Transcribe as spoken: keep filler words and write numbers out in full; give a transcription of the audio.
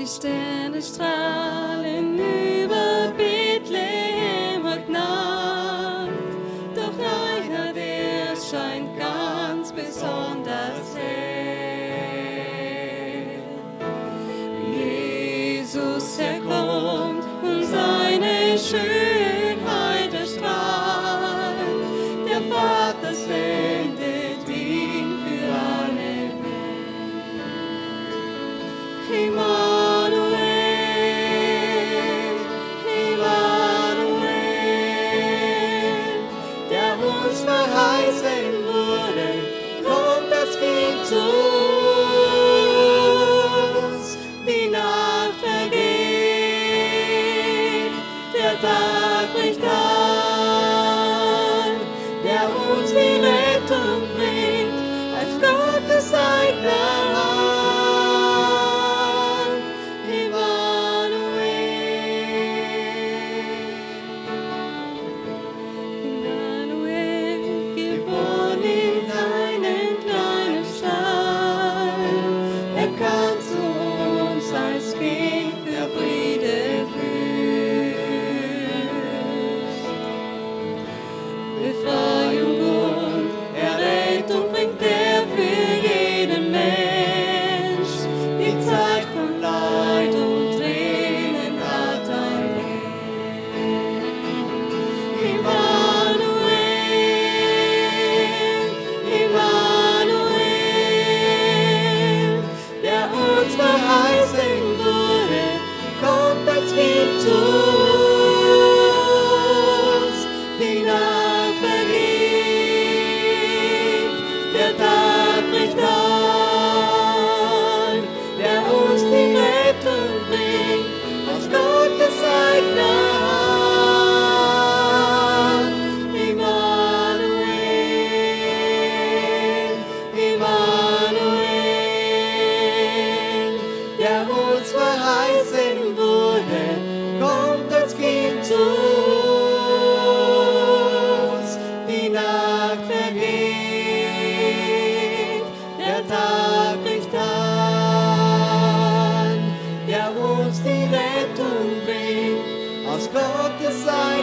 Sterne strahlen über Bethlehem heute Nacht, doch einer, der scheint ganz besonders hell. Jesus, er kommt und seine Schönheit erstrahlt, der Vater sendet ihn für alle Welt. Immanuel, Immanuel, der uns verheißen wurde, kommt das Kind zu uns. Die Nacht vergeht, der Tag bricht an, der uns die Rettung bringt, als Gottes eigener Hand. Gottes sein.